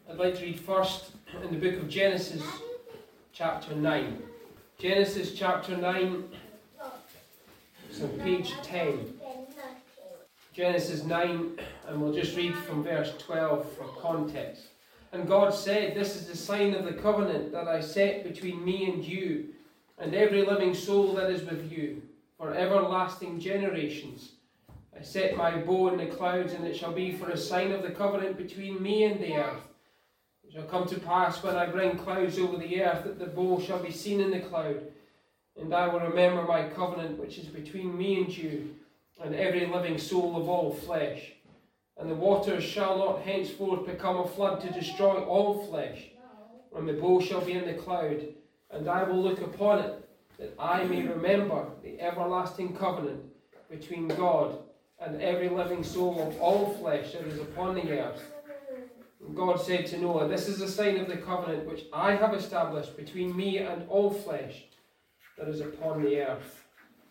I'd like to read first in the book of Genesis, chapter 9. Genesis chapter 9, it's on page 10. Genesis 9, and we'll just read from verse 12 for context. And God said, "This is the sign of the covenant that I set between me and you, and every living soul that is with you, for everlasting generations. I set my bow in the clouds, and it shall be for a sign of the covenant between me and the earth. It shall come to pass when I bring clouds over the earth that the bow shall be seen in the cloud. And I will remember my covenant which is between me and you, and every living soul of all flesh. And the waters shall not henceforth become a flood to destroy all flesh. And the bow shall be in the cloud, and I will look upon it, that I may remember the everlasting covenant between God and every living soul of all flesh that is upon the earth." And God said to Noah, "This is a sign of the covenant which I have established between me and all flesh that is upon the earth."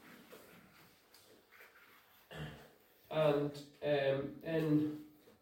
And in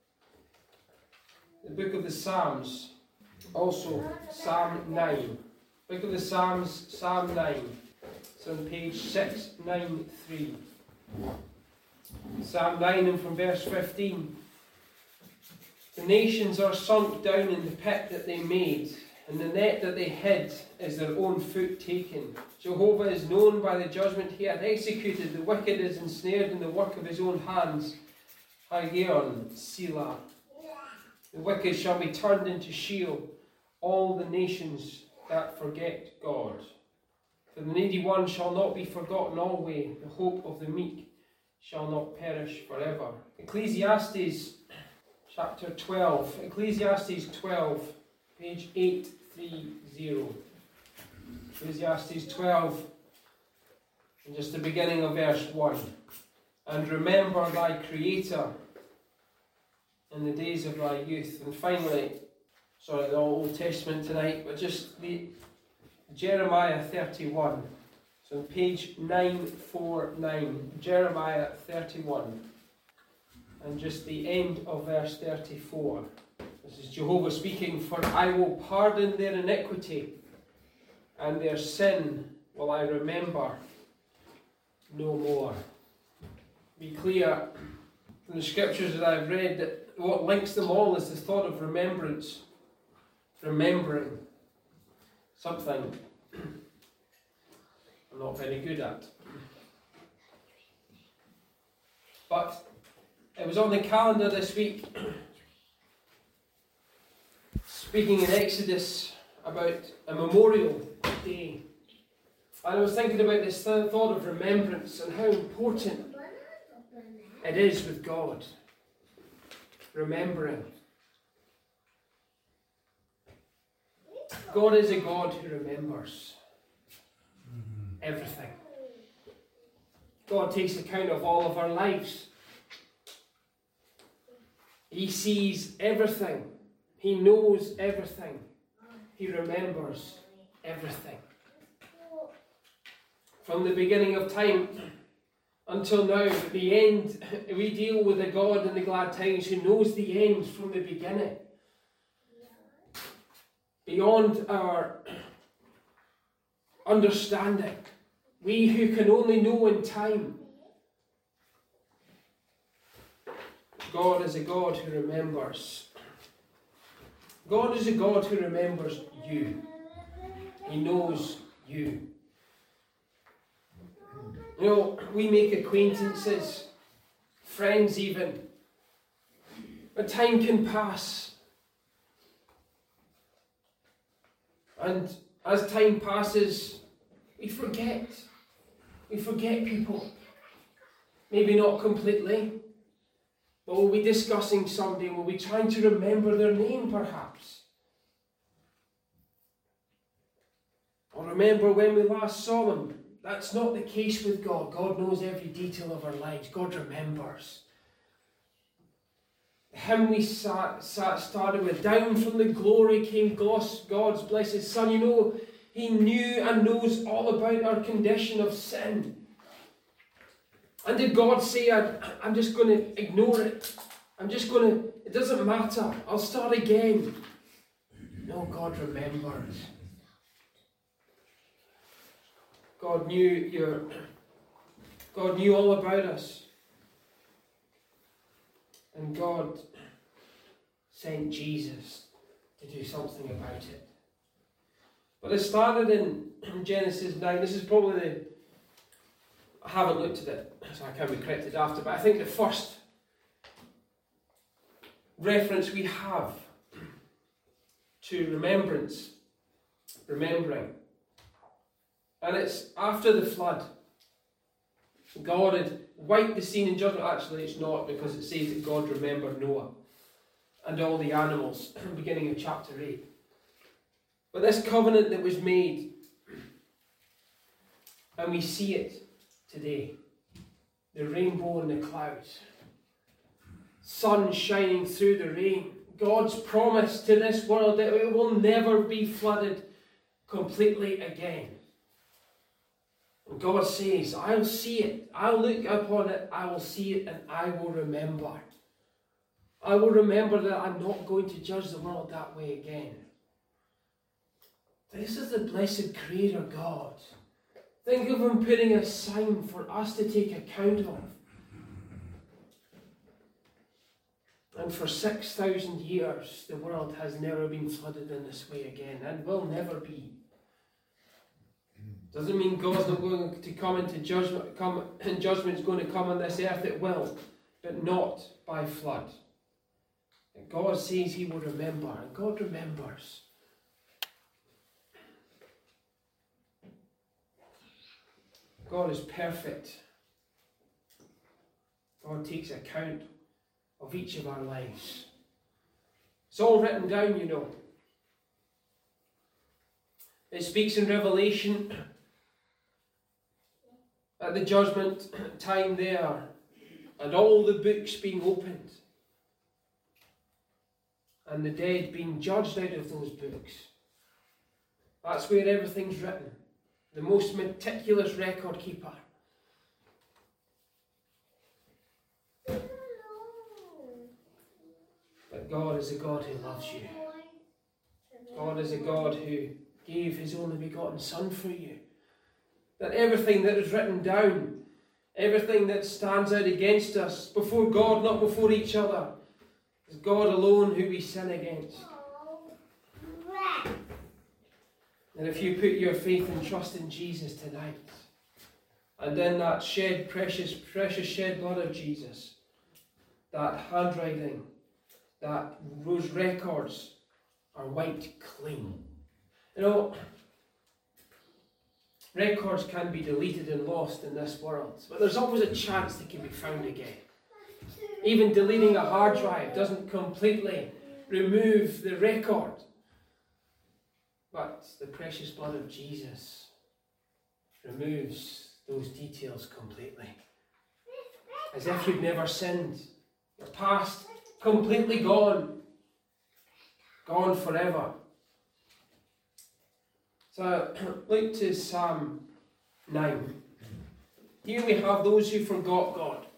the book of the Psalms, also Psalm 9. Book of the Psalms, Psalm 9. It's on page 693. Psalm 9 and from verse 15. "The nations are sunk down in the pit that they made, and the net that they hid is their own foot taken. Jehovah is known by the judgment he hath executed. The wicked is ensnared in the work of his own hands. Hagion, Selah. The wicked shall be turned into Sheol, all the nations that forget God. For the needy one shall not be forgotten always. The hope of the meek shall not perish forever." Ecclesiastes chapter 12. Ecclesiastes 12, page 830. Ecclesiastes 12, and just the beginning of verse 1. "And remember thy Creator in the days of thy youth." And finally, sorry, the Old Testament tonight, but just the Jeremiah 31. So on page 949, Jeremiah 31. And just the end of verse 34. This is Jehovah speaking, "For I will pardon their iniquity, and their sin will I remember no more." Be clear from the scriptures that I've read that what links them all is the thought of remembrance. Remembering something I'm not very good at. But it was on the calendar this week, speaking in Exodus about a memorial day. And I was thinking about this thought of remembrance and how important it is with God. Remembering. God is a God who remembers everything. God takes account of all of our lives. He sees everything. He knows everything. He remembers everything. From the beginning of time until now, at the end, we deal with a God in the glad tidings who knows the end from the beginning. Beyond our understanding. We who can only know in time. God is a God who remembers. God is a God who remembers you. He knows you. You know, we make acquaintances, friends even. But time can pass. And as time passes, we forget. We forget people. Maybe not completely. But we'll be discussing somebody and we'll be trying to remember their name perhaps. Or remember when we last saw them. That's not the case with God. God knows every detail of our lives. God remembers. The hymn we started with, "Down from the glory came God's blessed Son." You know, He knew and knows all about our condition of sin. And did God say, I'm just going to ignore it? It doesn't matter. I'll start again. No, God remembers. God knew all about us. And God sent Jesus to do something about it. But it started in Genesis 9. This is probably I haven't looked at it, so I can be corrected after, but I think the first reference we have to remembering. And it's after the flood. God had wiped the scene in judgment. Actually, it's not, because it says that God remembered Noah and all the animals, beginning of chapter 8. But this covenant that was made, and we see it today. The rainbow in the clouds. Sun shining through the rain. God's promise to this world that it will never be flooded completely again. And God says, I'll see it. I'll look upon it. I will see it, and I will remember. I will remember that I'm not going to judge the world that way again. This is the blessed Creator God. Think of Him putting a sign for us to take account of. And for 6,000 years, the world has never been flooded in this way again, and will never be. Doesn't mean God's not going to come into judgment, and judgment's going to come on this earth. It will, but not by flood. And God says He will remember, and God remembers. God is perfect. God takes account of each of our lives. It's all written down, you know. It speaks in Revelation at the judgment time there, and all the books being opened, and the dead being judged out of those books. That's where everything's written. The most meticulous record keeper. But God is a God who loves you. God is a God who gave His only begotten Son for you. That everything that is written down, everything that stands out against us before God, not before each other, is God alone who we sin against. And if you put your faith and trust in Jesus tonight, and in that precious shed blood of Jesus, that handwriting, those records are wiped clean. You know, records can be deleted and lost in this world, but there's always a chance they can be found again. Even deleting a hard drive doesn't completely remove the record. But the precious blood of Jesus removes those details completely. As if you've never sinned. Your past completely gone. Gone forever. So look to Psalm 9. Here we have those who forgot God.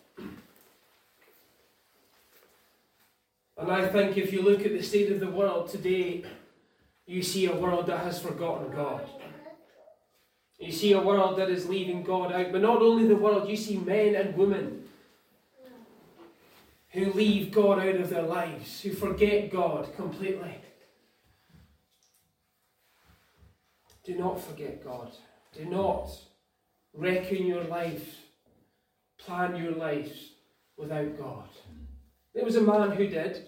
And I think if you look at the state of the world today, you see a world that has forgotten God. You see a world that is leaving God out. But not only the world, you see men and women who leave God out of their lives, who forget God completely. Do not forget God. Do not reckon your life, plan your lives without God. There was a man who did.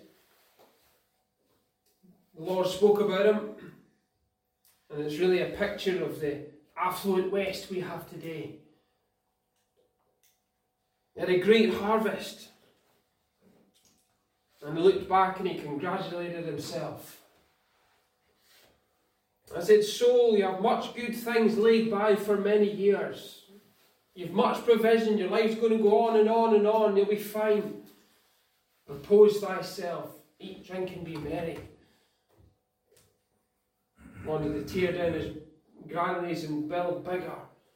The Lord spoke about him, and it's really a picture of the affluent West we have today. He had a great harvest, and he looked back and he congratulated himself. I said, "Soul, you have much good things laid by for many years. You've much provision, your life's going to go on and on and on, you'll be fine. Repose thyself, eat, drink, and be merry." Wanted to tear down his granaries and build bigger.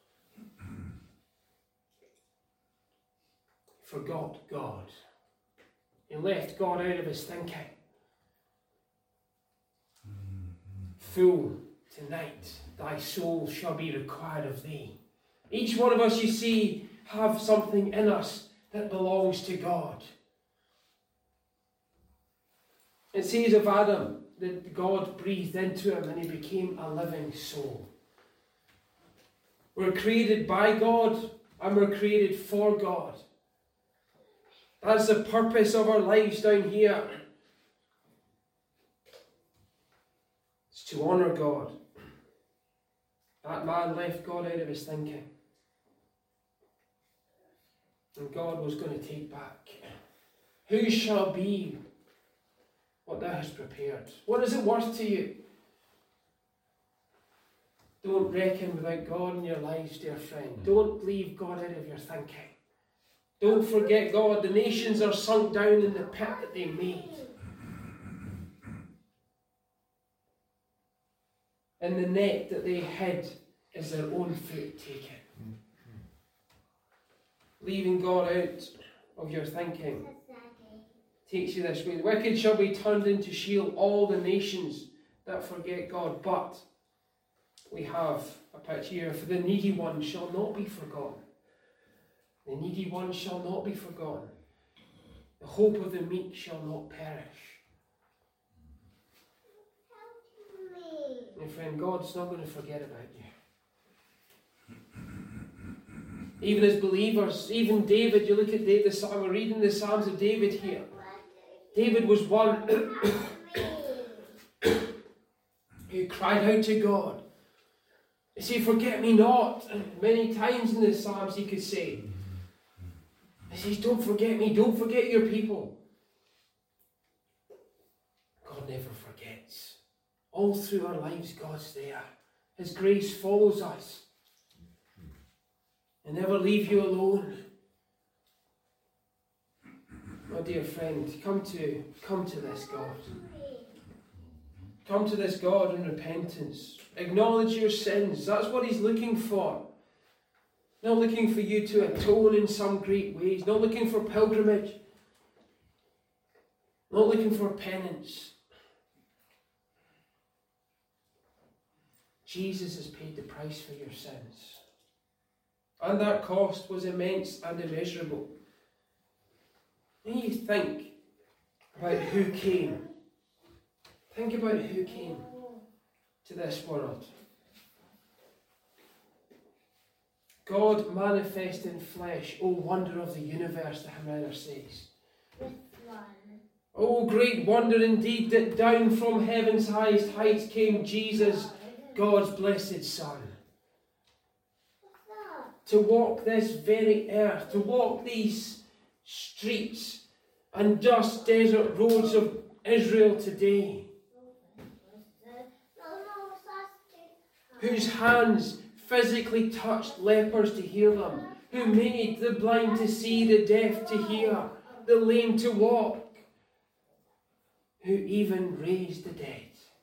Forgot God. He left God out of his thinking. full tonight. Thy soul shall be required of thee. Each one of us, you see, have something in us that belongs to God. It says of Adam that God breathed into him and he became a living soul. We're created by God and we're created for God. That's the purpose of our lives down here. It's to honour God. That man left God out of his thinking. And God was going to take back. Who shall be what thou hast prepared? What is it worth to you? Don't reckon without God in your lives, dear friend. Don't leave God out of your thinking. Don't forget God. The nations are sunk down in the pit that they made. And the net that they hid is their own foot taken. Leaving God out of your thinking takes you this way. The wicked shall be turned into Sheol, all the nations that forget God. But we have a picture here. For the needy one shall not be forgotten. The needy one shall not be forgotten. The hope of the meek shall not perish. My friend, God's not going to forget about you. Even as believers, even David, you look at the Psalm, we're reading the Psalms of David here. David was one who cried out to God. He said, forget me not. And many times in the Psalms he could say, he says, don't forget me, don't forget your people. God never forgets. All through our lives, God's there. His grace follows us. He'll never leave you alone. My dear friend, come to this God. Come to this God in repentance. Acknowledge your sins. That's what he's looking for. Not looking for you to atone in some great ways. Not looking for pilgrimage. Not looking for penance. Jesus has paid the price for your sins. And that cost was immense and immeasurable. When you think about who came, think about who came to this world. God manifest in flesh, O wonder of the universe, the hymn writer says. O great wonder indeed that down from heaven's highest heights came Jesus, God's blessed Son. To walk this very earth, to walk these streets and dust desert roads of Israel today, whose hands physically touched lepers to heal them, who made the blind to see, the deaf to hear, the lame to walk, who even raised the dead.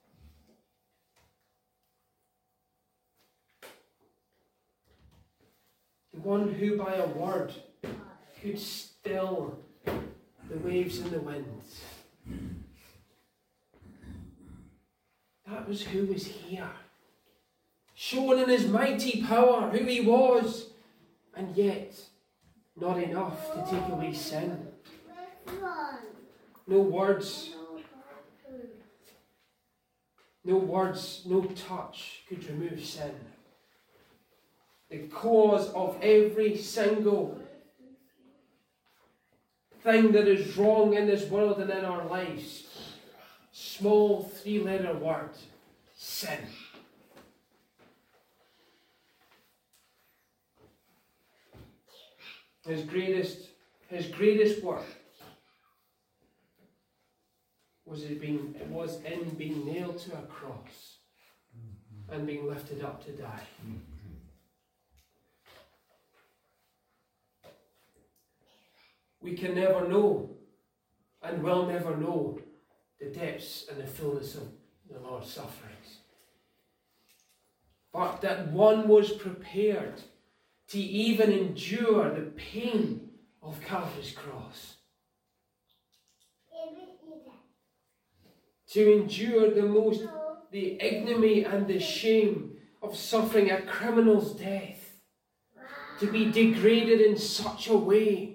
The one who by a word could still the waves and the winds. That was who was here. Shown in his mighty power who he was, and yet not enough to take away sin. No words, no touch could remove sin. The cause of every single thing that is wrong in this world and in our lives. Small three-letter word, sin. His greatest work was in being nailed to a cross and being lifted up to die. We can never know and will never know the depths and the fullness of the Lord's sufferings. But that one was prepared to even endure the pain of Calvary's cross. To endure the most the ignominy and the shame of suffering a criminal's death, to be degraded in such a way.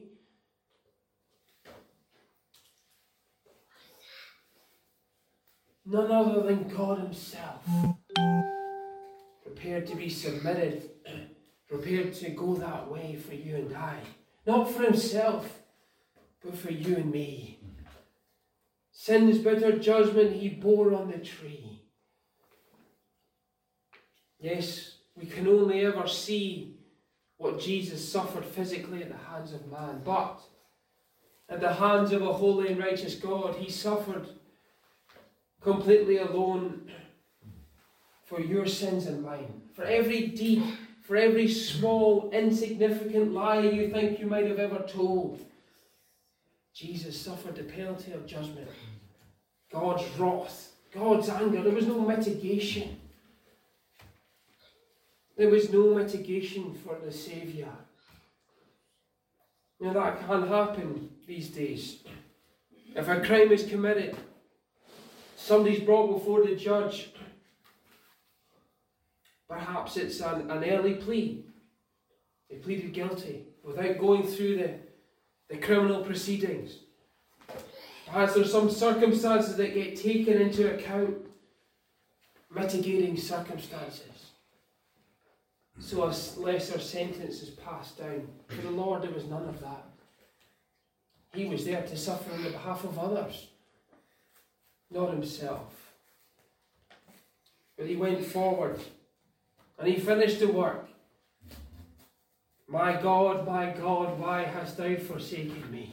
None other than God himself, prepared to be submitted, prepared to go that way for you and I. Not for himself, but for you and me. Sin's bitter judgment he bore on the tree. Yes, we can only ever see what Jesus suffered physically at the hands of man, but at the hands of a holy and righteous God, he suffered completely alone for your sins and mine. For every deed, for every small, insignificant lie you think you might have ever told, Jesus suffered the penalty of judgment. God's wrath, God's anger. There was no mitigation. There was no mitigation for the Saviour. Now that can happen these days. If a crime is committed, somebody's brought before the judge. Perhaps it's an early plea. They pleaded guilty without going through the criminal proceedings. Perhaps there's some circumstances that get taken into account, mitigating circumstances. So a lesser sentence is passed down. For the Lord, there was none of that. He was there to suffer on the behalf of others, not himself. But he went forward and he finished the work. My God, why hast thou forsaken me?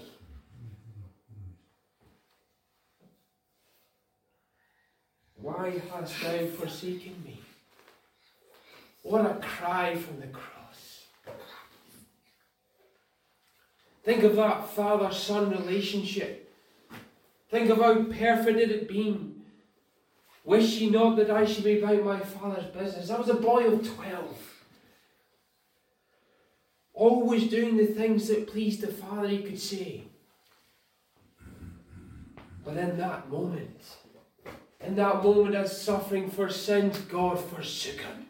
Why hast thou forsaken me? What a cry from the cross. Think of that father-son relationship. Think of how perfect it had been. Wish ye not that I should be about my father's business. I was a boy of 12. Always doing the things that pleased the Father, he could say. But in that moment of suffering for sins, God forsook him.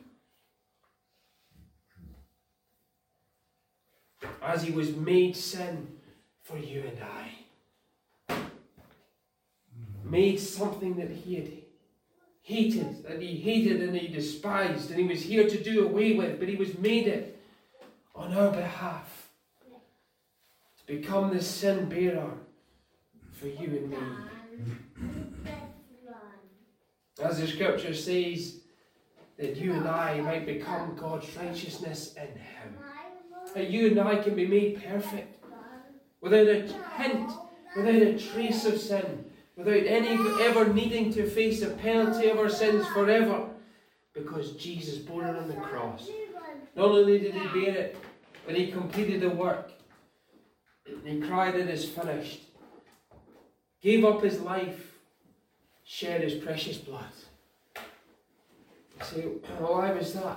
As he was made sin for you and I. Made something that he had hated, and he despised, and he was here to do away with, but he was made it on our behalf. To become the sin bearer for you and me. As the scripture says, that you and I might become God's righteousness in him. That you and I can be made perfect, without a hint, without a trace of sin, without any ever needing to face the penalty of our sins forever, because Jesus bore it on the cross. Not only did he bear it, but he completed the work. He cried, "It is finished." Gave up his life, shed his precious blood. You say, well, why was that?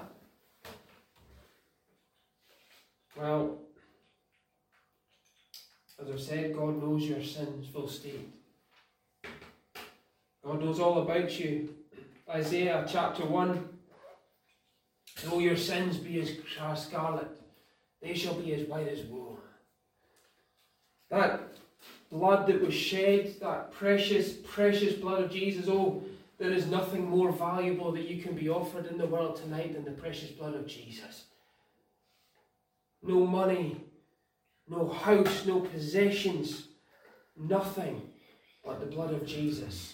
Well, as I've said, God knows your sins, full state. God knows all about you. Isaiah chapter 1, though your sins be as scarlet, they shall be as white as wool. That blood that was shed, that precious, precious blood of Jesus, oh, there is nothing more valuable that you can be offered in the world tonight than the precious blood of Jesus. No money, no house, no possessions, nothing but the blood of Jesus.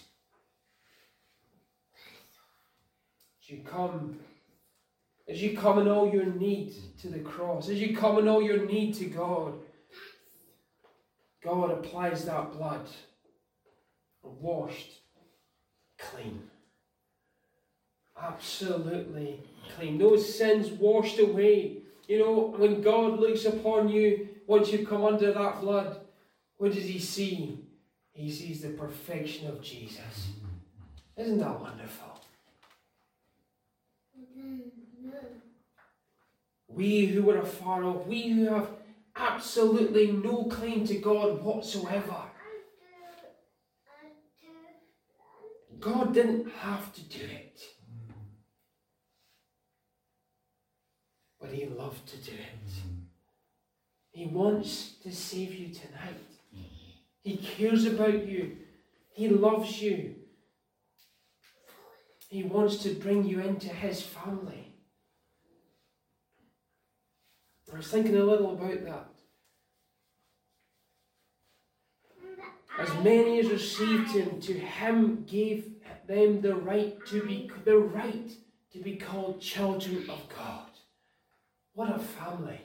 As you come in all your need to the cross, as you come in all your need to God, God applies that blood, washed clean. Absolutely clean. Those sins washed away. You know, when God looks upon you, once you come under that blood, what does he see? He sees the perfection of Jesus. Isn't that wonderful? We who were afar off, we who have absolutely no claim to God whatsoever, God didn't have to do it. But He loved to do it. He wants to save you tonight. He cares about you. He loves you. He wants to bring you into His family. I was thinking a little about that. As many as received Him, to Him gave them the right to be called children of God. What a family.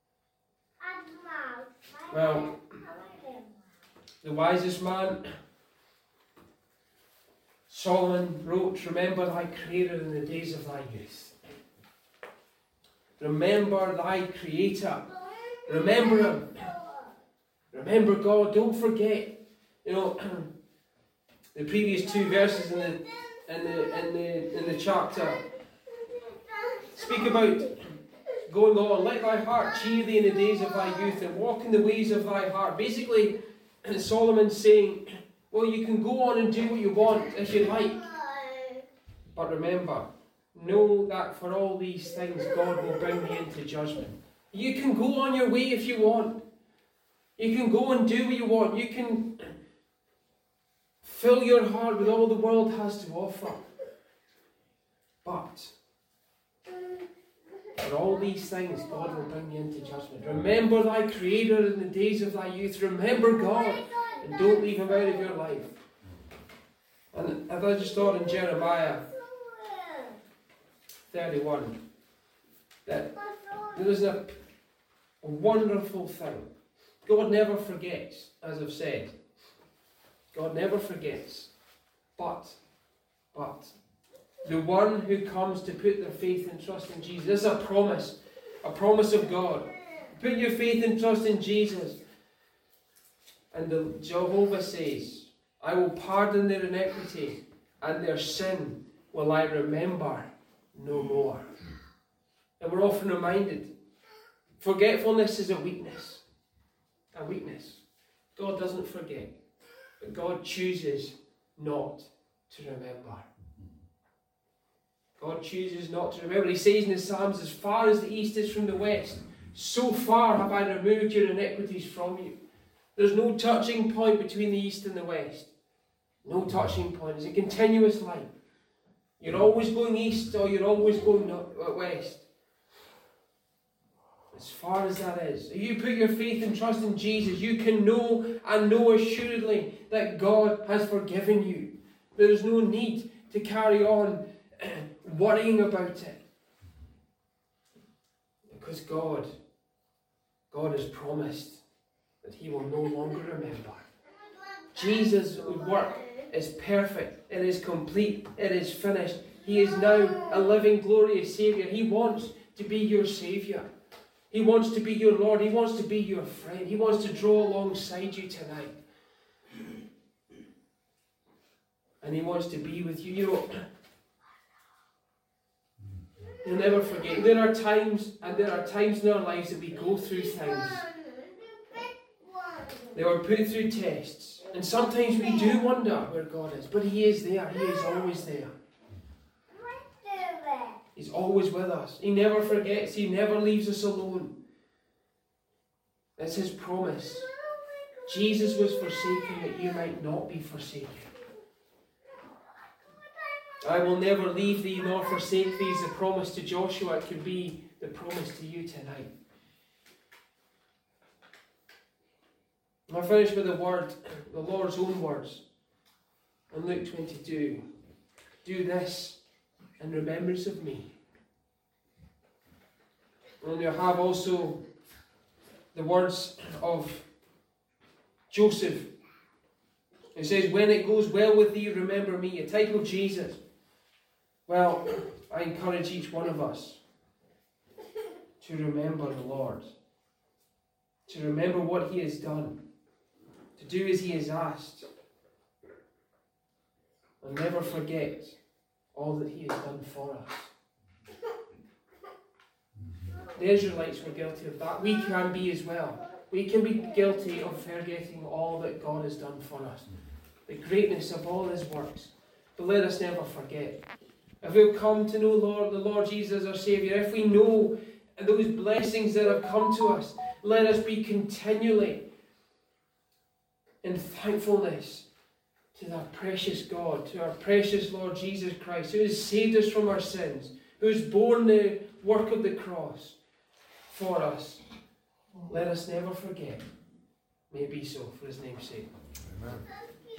Well, the wisest man, Solomon, wrote, "Remember thy Creator in the days of thy youth." Remember thy Creator. Remember Him. Remember God. Don't forget. You know, the previous 2 verses in the chapter speak about going on. Let thy heart cheer thee in the days of thy youth, and walk in the ways of thy heart. Basically, Solomon's saying, well, you can go on and do what you want if you like. But remember, know that for all these things, God will bring me into judgment. You can go on your way if you want. You can go and do what you want. You can fill your heart with all the world has to offer. But for all these things, God will bring you into judgment. Remember thy Creator in the days of thy youth. Remember God, and don't leave Him out of your life. And I just thought in Jeremiah 31 that there is a wonderful thing. God never forgets, as I've said. God never forgets. But the one who comes to put their faith and trust in Jesus, this is a promise of God. Put your faith and trust in Jesus. And Jehovah says, I will pardon their iniquity, and their sin will I remember no more. And we're often reminded, forgetfulness is a weakness. A weakness. God doesn't forget, but God chooses not to remember. God chooses not to remember. He says in the Psalms, as far as the east is from the west, so far have I removed your iniquities from you. There's no touching point between the east and the west. No touching point. It's a continuous line. You're always going east or you're always going west. As far as that is. If you put your faith and trust in Jesus, you can know and know assuredly that God has forgiven you. There's no need to carry on worrying about it. Because God has promised that He will no longer remember. Jesus' work is perfect. It is complete. It is finished. He is now a living, glorious Saviour. He wants to be your Saviour. He wants to be your Lord. He wants to be your friend. He wants to draw alongside you tonight. And He wants to be with you. You know, you'll never forget. There are times in our lives that we go through things. They were put through tests. And sometimes we do wonder where God is. But He is there. He is always there. He's always with us. He never forgets. He never leaves us alone. It's His promise. Jesus was forsaken that you might not be forsaken. I will never leave thee nor forsake thee is the promise to Joshua. It could be the promise to you tonight. I finish with the Lord's own words. In Luke 22. Do this in remembrance of me. And you have also the words of Joseph. It says, when it goes well with thee, remember me. A type of Jesus. Well, I encourage each one of us to remember the Lord. To remember what He has done. To do as He has asked. And never forget all that He has done for us. The Israelites were guilty of that. We can be as well. We can be guilty of forgetting all that God has done for us. The greatness of all His works. But let us never forget. If we'll come to know the Lord Jesus our Saviour, if we know those blessings that have come to us, let us be continually in thankfulness to our precious God, to our precious Lord Jesus Christ, who has saved us from our sins, who has borne the work of the cross for us. Let us never forget. May it be so, for his name's sake. Amen.